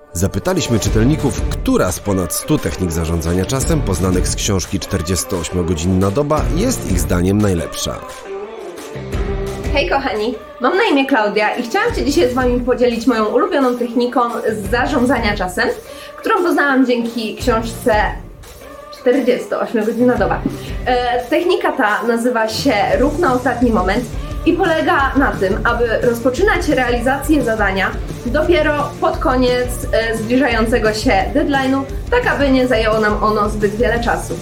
Zapytaliśmy czytelników, która z ponad 100 technik zarządzania czasem poznanych z książki 48-godzinna doba jest ich zdaniem najlepsza. Hej kochani, mam na imię Klaudia i chciałam się dzisiaj z Wami podzielić moją ulubioną techniką zarządzania czasem, którą poznałam dzięki książce 48-godzinna doba. Technika ta nazywa się Rób na ostatni moment i polega na tym, aby rozpoczynać realizację zadania dopiero pod koniec zbliżającego się deadline'u, tak aby nie zajęło nam ono zbyt wiele czasu.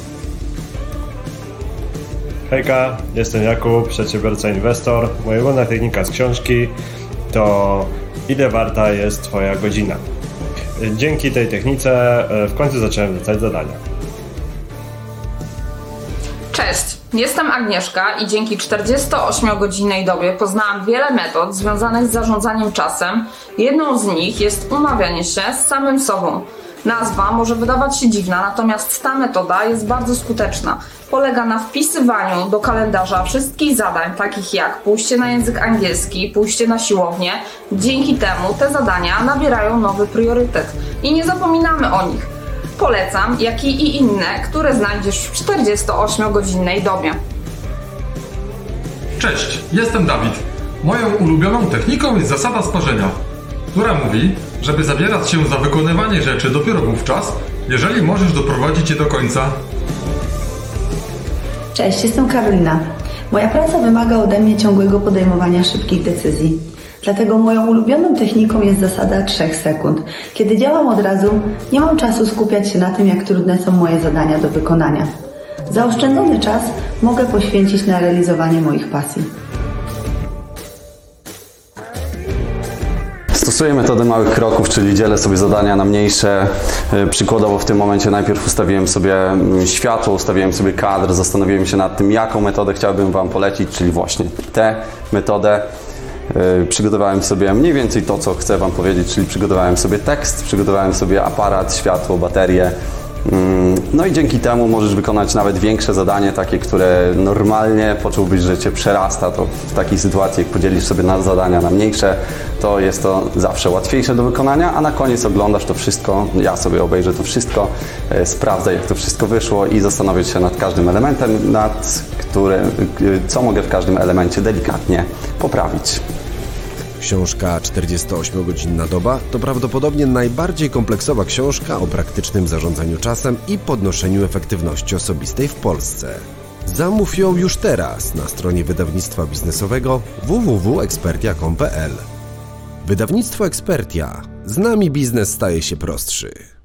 Hejka, jestem Jakub, przedsiębiorca inwestor. Moja ulubiona technika z książki to ile warta jest Twoja godzina. Dzięki tej technice w końcu zacząłem zlecać zadania. Cześć, jestem Agnieszka i dzięki 48-godzinnej dobie poznałam wiele metod związanych z zarządzaniem czasem. Jedną z nich jest umawianie się z samym sobą. Nazwa może wydawać się dziwna, natomiast ta metoda jest bardzo skuteczna. Polega na wpisywaniu do kalendarza wszystkich zadań, takich jak pójście na język angielski, pójście na siłownię. Dzięki temu te zadania nabierają nowy priorytet i nie zapominamy o nich. Polecam, jak i inne, które znajdziesz w 48-godzinnej dobie. Cześć, jestem Dawid. Moją ulubioną techniką jest zasada sparzenia, która mówi, żeby zabierać się za wykonywanie rzeczy dopiero wówczas, jeżeli możesz doprowadzić je do końca. Cześć, jestem Karolina. Moja praca wymaga ode mnie ciągłego podejmowania szybkich decyzji. Dlatego moją ulubioną techniką jest zasada 3 sekund. Kiedy działam od razu, nie mam czasu skupiać się na tym, jak trudne są moje zadania do wykonania. Zaoszczędzony czas mogę poświęcić na realizowanie moich pasji. Stosuję metodę małych kroków, czyli dzielę sobie zadania na mniejsze. Przykładowo w tym momencie najpierw ustawiłem sobie światło, ustawiłem sobie kadr, zastanowiłem się nad tym, jaką metodę chciałbym Wam polecić, czyli właśnie tę metodę. Przygotowałem sobie mniej więcej to, co chcę Wam powiedzieć, czyli przygotowałem sobie tekst, przygotowałem sobie aparat, światło, baterię. No i dzięki temu możesz wykonać nawet większe zadanie, takie, które normalnie poczułbyś, że Cię przerasta. To w takiej sytuacji, jak podzielisz sobie zadania na mniejsze, to jest to zawsze łatwiejsze do wykonania, a na koniec oglądasz to wszystko, ja sobie obejrzę to wszystko, sprawdzę, jak to wszystko wyszło i zastanowię się nad każdym elementem, co mogę w każdym elemencie delikatnie poprawić. Książka 48-godzinna doba to prawdopodobnie najbardziej kompleksowa książka o praktycznym zarządzaniu czasem i podnoszeniu efektywności osobistej w Polsce. Zamów ją już teraz na stronie wydawnictwa biznesowego www.expertia.com.pl. Wydawnictwo Expertia. Z nami biznes staje się prostszy.